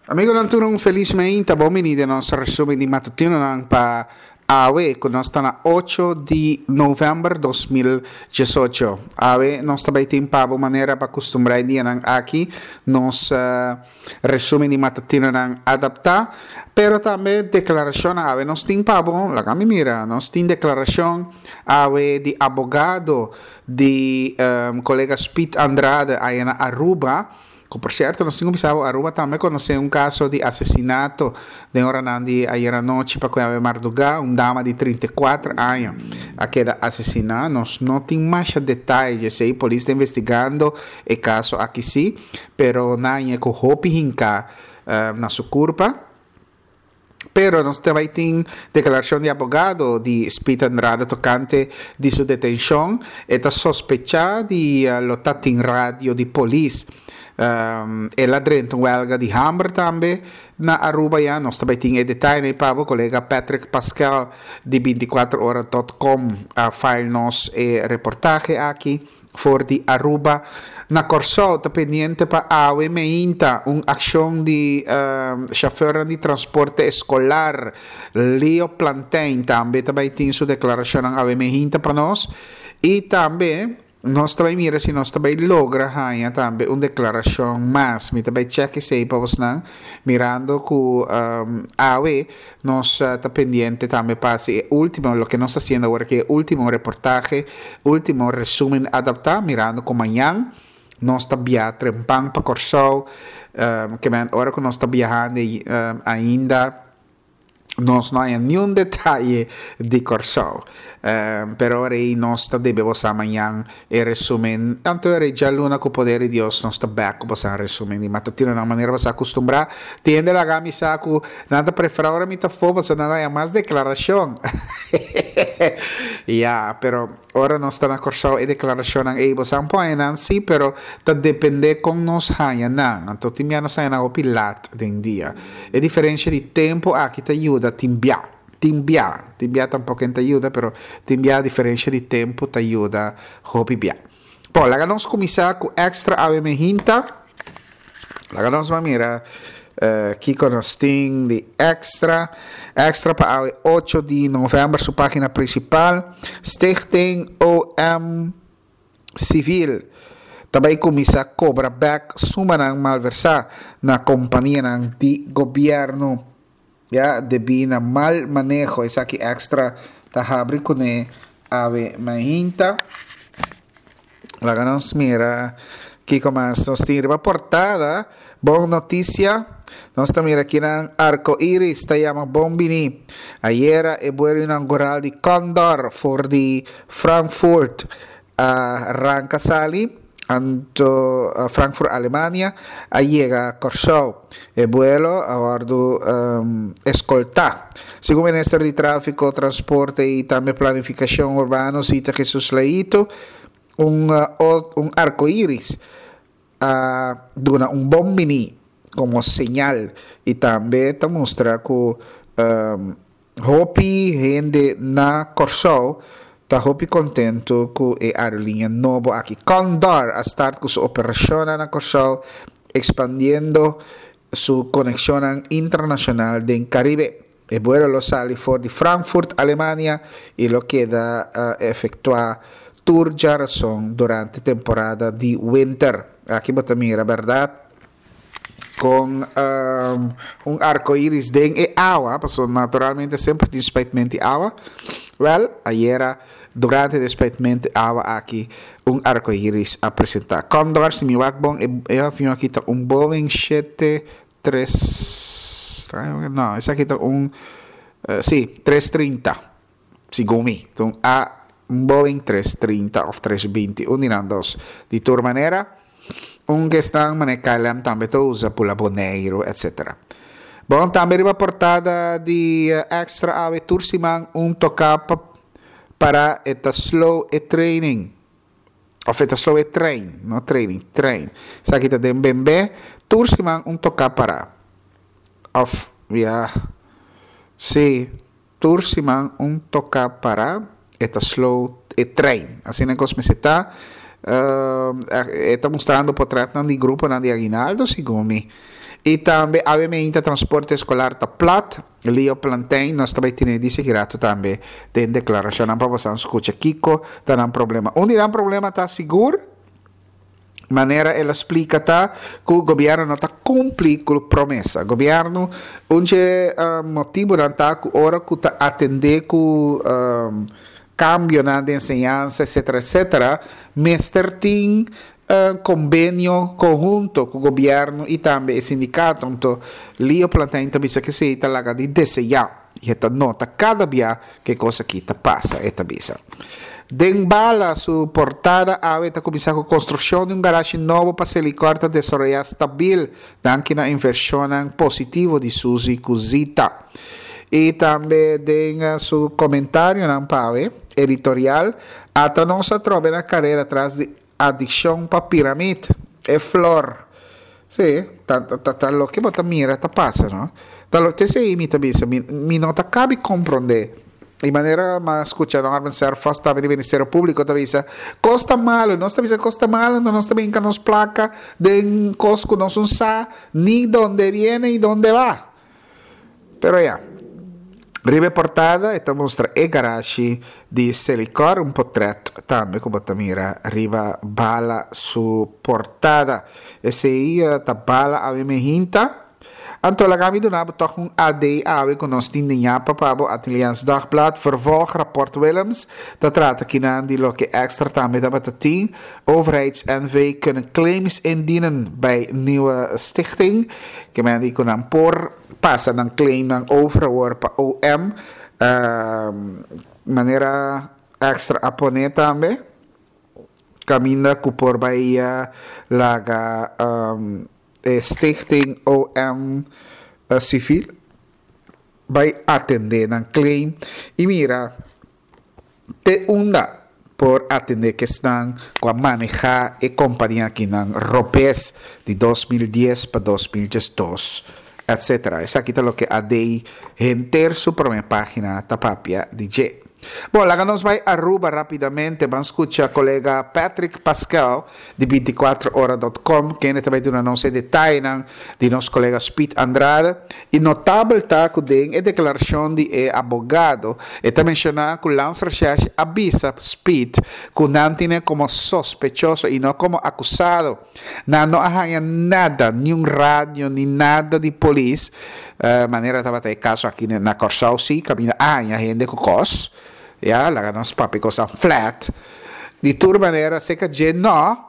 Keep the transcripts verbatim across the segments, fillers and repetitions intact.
Amigo, non tu non felizmente bomini del nostro resume di mattutino non pa Awe, con nostra na otto di novembre duemiladiciotto. Awe, non sta baita in pabo manera pa costumbre di nang aqui, nos uh, resume di mattutino nang adapta, pero también declaración Awe, nos tin pabo, la kami mira, nos tin declaración Awe di abogado di um, colega Speed Andrade aí na Aruba. Por cierto, nós tínhamos pensado, Aruba também conheceu um caso de assassinato de um ranandi ayer à noite para Cuiabá Mardugá, uma dama de trinta e quatro anos, a queda assassinada. Nós não temos mais detalhes, sei, a polícia está investigando o caso aqui sim, pero não é com hopi hinka na sua culpa. Pero nós também temos declaração de advogado de Speed Andrade tocante de sua detenção, está sospechado de uh, lotar em rádio de polícia. Um, e lá dentro huelga de hambre também na Aruba já nós também temos detalhes para o colega Patrick Pascal de vinte e quatro horas ponto com a file nos e reportagem aqui for de Aruba na Corsol dependente para a U M Inta uma ação de um, chauffeur de transporte escolar Leo Plantain também também tem sua declaração na U M Inta para nós e também nós também mira se nós também logra ganhar também uma declaração mais me também cheque se para você não mirando com um, A E nós está pendiente também para se último lo que nós está haciendo agora que último reportaje último resumen adaptar mirando com amanhã nós está viajando para Corsol um, que man agora que nós está viajando um, ainda nós não há nenhum detalhe de Corsol, uh, pero aí nós devemos amanhã e resumen, tanto é já luna com o poder de Deus nós está back com o resumen de matutino na maneira você acostumbrar, tiende a camisa com nada prefere agora me tá fogo, você nada é mais declaração, yeah, pero ora nós está na Corsol e declaração aí você não pode não sim, pero tá depende com nós hanha não, então timia nós hanha na opilat den dia, é diferente de tempo aqui te ajuda Timbia, timbia, timbia tampoco te aiuta, però timbia a differenza di tempo ti aiuta a bia. Poi la ganons cominciare con extra aveme hinta, la ganons ma mira uh, chi conosting di extra, extra pa otto di novembre su pagina principal, Stichting O M Civil. Também começa a cobrar back suma ng malversa na companhia ng di gobyerno. Ya, debido a mal manejo, essa aqui extra tahabri kune ave mahinta. La ganamos mira que começa nos tem reportada, boa notícia. Nós estamos aqui na Arco-Iris, está chama Bombini. Ayer é buero inaugural de Condor for de Frankfurt, uh, arranca sali. Anto uh, Frankfurt, Alemania, a llega a Corsol e vuelo a bordo um, escolta. Segundo o Ministero di Traffico, Transporte e também Planificação Urbana, cita Jesus Leito, um, uh, um arco-íris uh, dona um bombini como señal e também te mostra que um, hopi gente na Corsol está muito contento com a aerolínea novo aqui. Condor a start com sua operação na Corsol, expandindo sua conexão internacional do Caribe. E vuelo lo sale for de Frankfurt, Alemania, e lo queda a efetuar tour de razão durante a temporada de winter. Aqui bota mira, verdade? Com um, um arco-íris de água, porque naturalmente sempre tem despeitamento de água. Well, ayer durante o despedimento água aqui um arco-íris a apresentar. Condor, se me wakbong, eu vi aqui um Boeing sete três, não, esse aqui é um, uh, sim, trezentos e trinta, segundo mim. Então, há um Boeing trezentos e trinta ou trezentos e vinte, um de dos. De toda maneira, um que está manecalham também usa pula boneiro, etcétera. Bom, também uma portada de uh, extra ave tursiman um tocar para esta slow e training. Of esta slow e train, no training, train. Sa kita den bembe, tursiman um tocar para. Of, yeah. Sí, tursiman um tocar para esta slow e train. Assim na cosmecita, uh, está mostrando por trás de grupo na de aguinaldo, segundo mim. E também, obviamente, transporte escolar está plat, Lio Plantain, nós também temos de seguir também de declaração, não para você escutar Kiko, está um problema. Onde é um problema está seguro? Maneira ela explica tá que o governo não está cumprindo com a promessa. O governo, onde o uh, motivo não está que ora que está atender com um, cambio na ensinança, etc, etc, Mister tem um convênio conjunto com o governo e também o sindicato. Então, ali o plantain também que se está lá de desejar e está nota cada dia que coisa que está passa, esta bisa. Den bala su portada aveta começar com a construção de um garagem novo para se licorta desarrollar stabil, anche na inversão positivo de Suzy Cusita. E também den su comentário na pave editorial, até não se trova na carreira atrás de adicção para pirâmide e flor. Sì, tanto que bota mira, tá passa, no? Tanto te se imita bisa, mi não tá cabe compreender. De maneira, mas escuta, não vamos ser afastado do Ministério Público, talvez costa mal, nós talvez costa mal, nós também que nos placa de cosco não se sabe nem de onde viene e de onde vai. Pero já, ribe portada, esta mostra e garagem de Selicor, um portrait também, como você mira, riba bala su portada. Esse aí, esta bala, a minha hinta. Anto lagami do nabo toch een A D awe con ons tien japa pabo Atilians Dagblad vervolg rapport Willems dat raad ik aan die loke extra tamid dat het tien overheids-N V kunnen claims indienen bij nieuwe stichting. Kemen die kon aan por passen dan claim dan overworpen O M uh, manera extra apone tambe camina kupor bij uh, laga um, Stichting O M uh, Civil vai atender um claim e mira te unda por atender que estão com a manejar e companhia aqui na Ropes de dois mil e dez para dois mil e doze, etcétera. Essa aqui é o que a D I enter su primeira página tapapia D J. Bom, lá nós vai a Aruba rapidamente, vamos escutar a colega Patrick Pascal de vinte e quatro horas ponto com, que ele também deu um anúncio de detalhe de nosso colega Speed Andrade, e notável está que tem a declaração de é, advogado, e também mencionar que o Lance Recherche avisa Speed que não tem como sospechoso e não como acusado, não, não há nada, nenhum rádio, nem nada de polícia, uh, maneira estava ter caso aqui na Corsau, sim, caminha, ah, a gente com cos, ja, lá nos papi cosa flat, di tur maneira seca je no,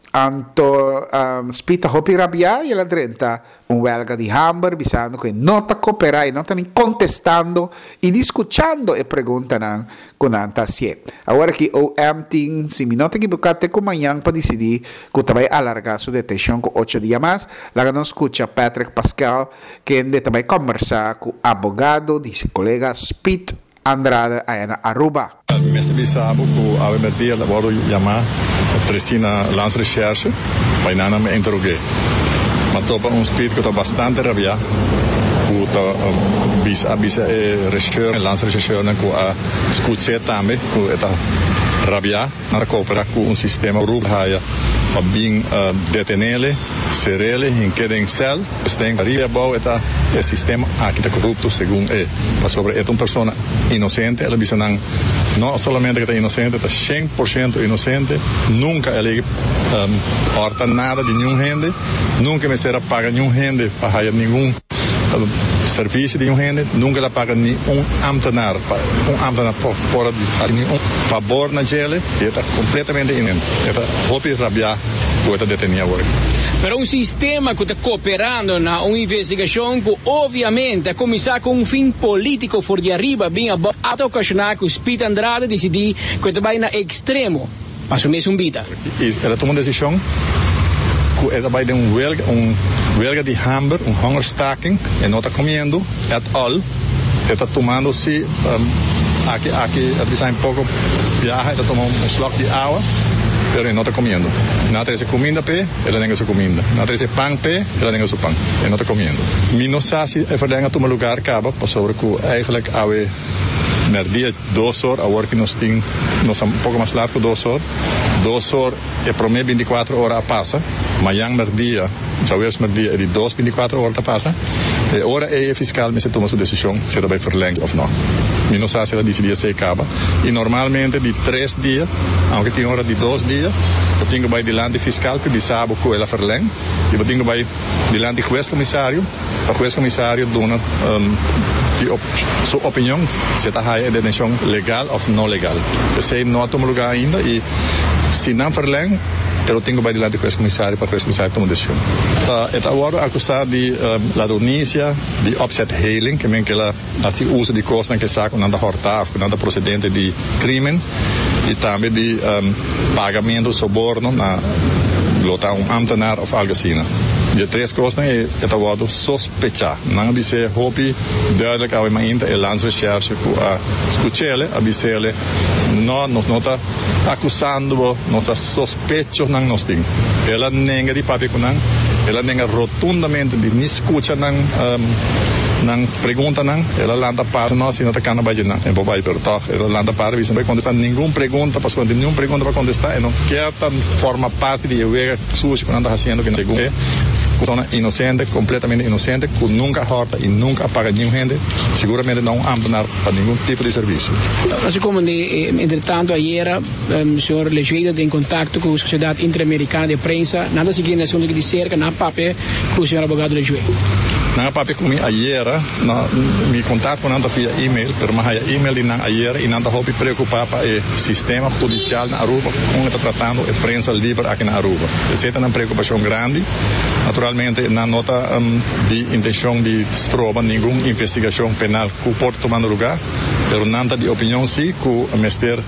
anto um, spita hopi rabia e la drenta un belga di Hamburg bisando che non ta coopera e non ta contestando e discutendo e preguntando con anta sie. Agora que o M ting si mi nota equivocate con manhã para decidir que também alargar sua detenção com oito dias mais, lá nos escuta Patrick Pascal que ende também conversar com o advogado de seu colega Speed Andrade aí na Aruba. Mensen saben que a media worden chamar Tresina Lance Recherche para nada me interroguei. Mas topa um speed que está bastante rabia, que está bisa bisa recherche Lance Recherche na que a escutar também que está rabia, na cooperar com um sistema rural para bem detenê-lo, serê-lo em cada cel, tem arriba bom eta o sistema aqui está corrupto segundo é, para sobre é uma pessoa inocente, ela bisa não não somente que está inocente, está cem por cento inocente, nunca ele um, horta nada de nenhum gente, nunca me será paga nenhum gente para nenhum uh, serviço de nenhum gente, nunca ela paga nenhum ambtenaar, um ambtenaar por por nenhum favor na gele, está completamente inocente, está hopi rabia, o está detenido agora. Per un sistema che sta cooperando in un'investigazione che ovviamente ha cominciato con un fin politico fuori di arriba, ben a occasione che Speed Andrade decidì che è in estremo, ma su me un vita. Ela tomou uma decisão que é dabei de um huelga, um huelga de hambre, um hungerstaking, e não está comendo at all, está tomando se um, aqui aqui está um pouco viaja, está tomando um slok de água. Pero não está comendo. Não tem comida pé, ela tem sua comida. Não tem pão pé, ela tem seu pão. Ela não está comendo. Minus sasi é verlengen tot mijn lugar cabo, pas sobre que eigenlijk awe mer dia dois horas, agora que nós tem nós um pouco mais largo dois horas. Dos horas é promedio veinticuatro horas passa, mas yang merdia, talvez merdia é de dos veintiquatro horas passa. E ora é fiscal me se toma sua decisão se vai verlengd of não. Me não sabe se ela decidia se acaba. E normalmente de três dias, aunque tem hora de dois dias, eu tenho que ir diante fiscal que sabe que ela verlengd. E eu tenho que ir diante do juiz comissário, o juiz comissário dona um, die op, sua opinião se está a detenção legal ou não legal. Eu sei não toma lugar ainda e se não verlengd, eu tenho que ir diante do juiz comissário para o juiz comissário tomar decisão. Uh, het wordt acusado de um, ladronícia, de opzetheiling, que men que ela assim usa de costa que saca na da horta, na da procedente de crime e também de um, pagamento soborno na lotar um ambtenaar of algo assim. De três coisas é het wordt sospechar. Não é ser hobby duidelijk ao ainda é landsrecherche ku a escuchele, a bisele não nos nota acusando, nos sospechos não nos tem. Ela nega de papi kunang, ela nega rotundamente de não escuta não não pergunta não, ela landa para nós se não tá cana baje não, é bobai pero toch, ela landa para e não vai contestar nenhuma pergunta, para quando nenhuma pergunta para contestar, e não quer forma parte de eu ver suas quando anda fazendo que não segundo. Persona inocente, completamente inocente, que nunca horta e nunca paga nenhum gente, seguramente não ambtenaar para nenhum tipo de serviço. Assim como, de, entretanto, ayer um, o senhor Lejuída tem contato com a Sociedade Interamericana de Prensa, nada seguindo assunto de cerca, na papel com o senhor abogado Lejuída. Na papel com mim ayer, me contato com nanta via e-mail, pero mas e-mail de nan ayer e nanta hobby preocupar para o sistema judicial na Aruba, como está tratando a prensa livre aqui na Aruba. Essa é uma preocupação grande. Naturalmente, na nota um, de intenção de estroba nenhuma investigação penal que pode tomar lugar, pero nanta de opinião sim que o mister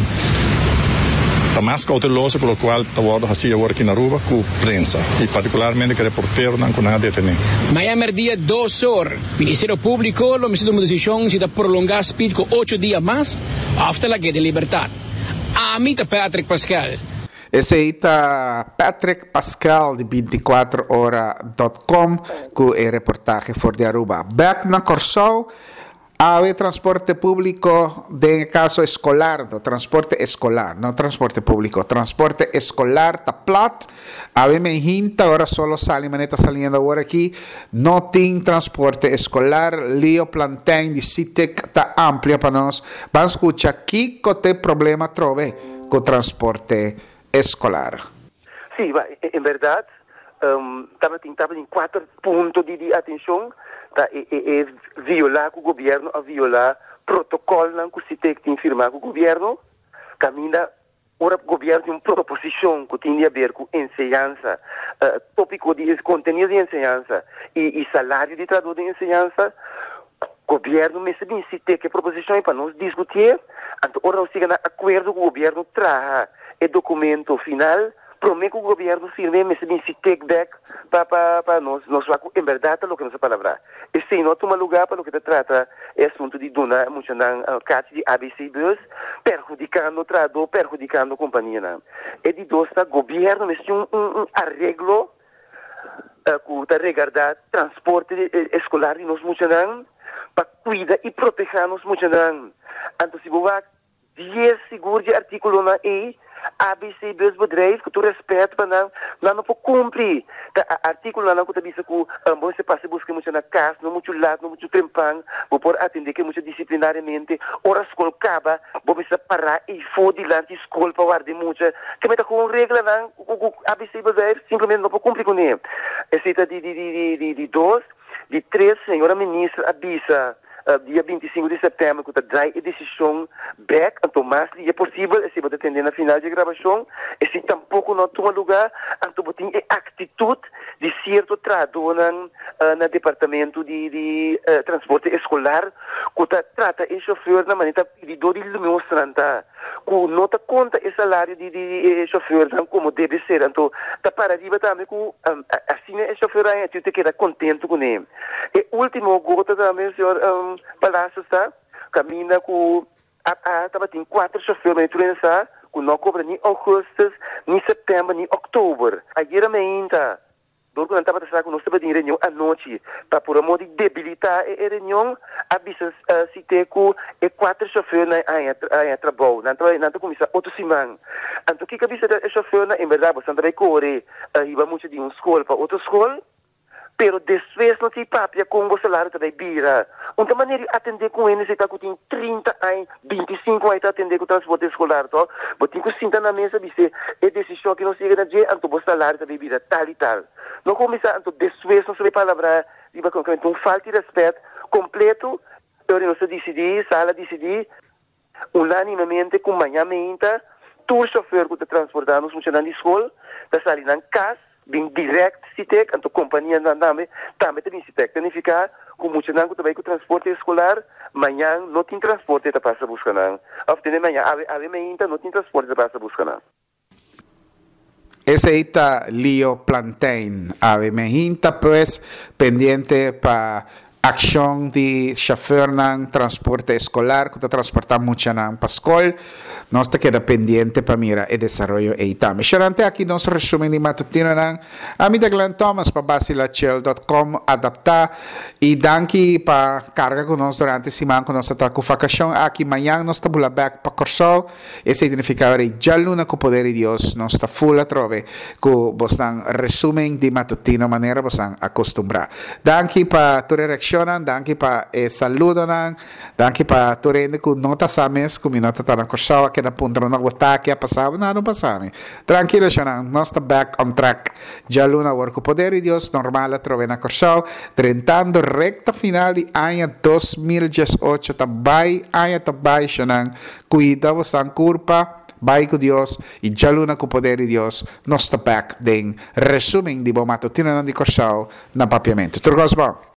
está mais cauteloso, pelo qual está vendo assim agora aqui na Aruba com a prensa e particularmente que o reporteiro não com nada detenido. Miami dia dois horas, Ministério Público, o Ministério de Decisão se está prolongar speed com oito dias mais, after la queda de liberdade. Amita Patrick Pascal. Esse aí está Patrick Pascal de veintiquatro horas ponto com com a reportagem for de Aruba. Back na Corsou, há transporte público de caso escolar, no, transporte escolar, não transporte público, transporte escolar está plat. A ver, me hinta, ahora solo sale, me está saliendo ahora aquí, no tem transporte escolar, Leo Plantain de Citec está amplia para nós. Vamos escuchar aqui que tem problema trove com transporte escolar. Sim, em verdade, estava um, em quatro pontos de, de atenção, tá, é, é, é violar com o governo, a violar protocolo que se tem que firmar com o governo, caminha, ora o governo tem uma proposição que tem a ver com ensinança, uh, tópico de conteúdo de ensinança e, e salário de tradutor de ensinança. O governo me sabe se tem que proposição para nós discutir, então ora nós chegamos a acordo com o governo traz o documento final, promete que o governo firme, mas se se take back para nós, nós em verdade, o que nós palavra. E se não toma lugar para o que se trata, é assunto de dona, muito não, caso de A B C Bus, perjudicando o trabalho, perjudicando a companhia. E de dois, o governo, mas tem um, um, um arreglo uh, que regardar transporte escolar de nós, muito não, para cuidar e proteger nós, muito não. Então, se você dez seguros de artículo na E, A B C Bus bedrijf, que tu respeito para não, não não pode cumprir. O artículo não que tu diz que você passa buscar muito na casa, não muito lado, não muito trempang, por atender que muito disciplinariamente, horas escola acaba, você parar e for de lá de escola para guardar muito. Que me tá com regra não, o A B C bedrijf simplesmente não pode cumprir com ele. Esse tá de de de de de dois, de três, senhora ministra avisa. Uh, dia vinte e cinco de setembro, que está a decisão back, então mais é possível, se você atender na final de gravação, e se tampouco não toma lugar, então você tem a atitude de certo trabalho no uh, departamento de, de uh, transporte escolar, que trata o chofer na maneira pedidor de demonstrante, que não te conta o salário de, de, de chofer como deve ser, então está para arriba também que um, assim o chofer aí, tu te queda contente com ele. E último, gota também, senhor, um, Palácio está, caminha com, estava tem quatro chofeiros na natureza, que não cobra nem agosto, nem setembro, nem outubro. Ayer me ainda, Doorgo não estava a com nós estava em reunião à noite, para por amor de debilitar a reunião, a bisa se ter com e quatro chauffeurs na a trabalho, não estava não começar outro semana. Então que a bisa é chauffeur na em verdade você também corre, iba muito de uma escola para outra escola. Pero después não tem papia com o salário também vira. Uma maneira de atender com eles é que tem trinta anos, vinte e cinco anos atender com o transporte escolar, tá? Mas tem que sentar na mesa e dizer, é decisão que não se chega a dizer, então o salário também vira tal e tal. Não começar, então después não se vai palavrar, diba concretamente, um falta de respeito completo, eu não se decidir, sala decidir, unanimamente, com manhã menta, tu chauffeur que está transportando os funcionários de escola, está saindo em casa, bem direct se tem, então companhia não também, também tem se tem, tem que ficar com muito não também com transporte escolar, manhã não tem transporte para passar buscar não, ou tem manhã, ave ave manhã não tem transporte para passar buscar não. Ese aí está Leo Plantain, ave manhã pues pendiente para acción de chauffeur ng transporte escolar, que está transportando mucho ng pascol, nos te queda pendiente para mira el desarrollo e itame. Xerante aquí nos resumen de matutino ng Amida Glenn Thomas pa basilachel dot com adapta y danki pa carga con nos durante semana con nos ataco vacación aquí mañana nos tabula back pa corso e significare già luna con poder de Dios nos sta full a trove con bostan resumen de matutino manera bostan acostumbrar. Danki pa tu reaccionan, danki pa eh, saludan, danki pa tu rende con nota sames con mi nota tan corso que da punto na guata que passava não não passava tranquilo xanan nós está back on track já luna work o poder de Deus normal a trove na corso trentando recta final de ano dois mil e dezoito tá vai ano tá vai xanan cuida você curpa vai com Deus e já luna com o poder de Deus nós está back den resumen de bom matutino de corso na papiamento turgos bom